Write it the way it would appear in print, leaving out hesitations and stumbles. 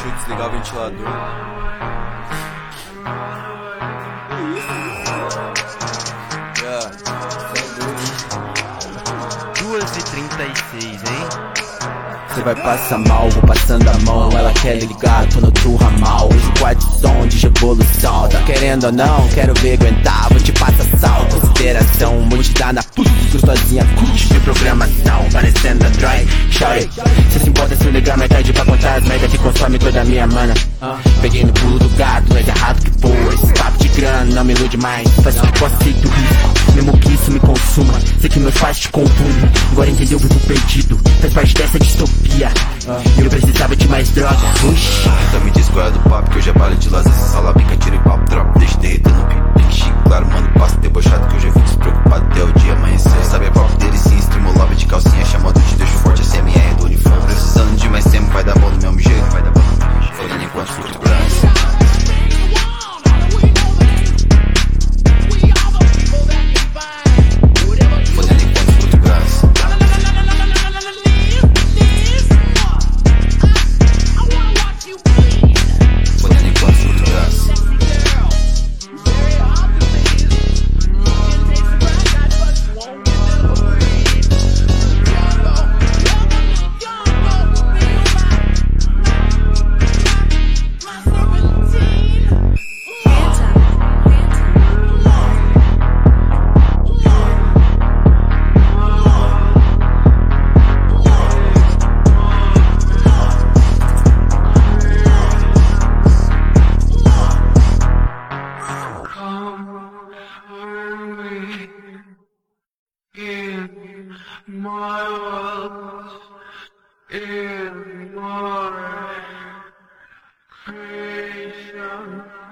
Deixa eu desligar o ventilador. Yeah. 2h36, hein? Cê vai passar mal, vou passando a mão. Ela quer ligar, tô no teu ramal. Hoje o quarto som de revolução. Tá querendo ou não, quero ver aguentar. Vou te passar sal, consideração. Multidão na puta, gostosinha, curte de programação. Parecendo Android, shorty. Cê se importa se ligar mais tarde pra contar as merda que consome toda a minha mana. Peguei no pulo do gato, mas errado que boa. Esse papo de grana não me ilude mais. Faz que posso ser do risco, mesmo que isso me consuma. Sei que meus pais te confundem. Agora entendeu, vivo perdido. Faz parte dessa distopia. Eu precisava de mais droga. Então me diz qual é do papo, que eu já balei de lazer. Essa sala bica, tira e papo, drop. Deixa derreter no pique, chico. Claro, mano, passo debochado que eu já fico despreocupado até o dia amanhecer. Sabe a papo dele sim, estimulava de calcinha. Chamado de deixo forte, a CMR é do uniforme. Precisando de mais tempo, vai dar bom do mesmo jeito. Fodendo enquanto escuto branco. In my world, in my creation.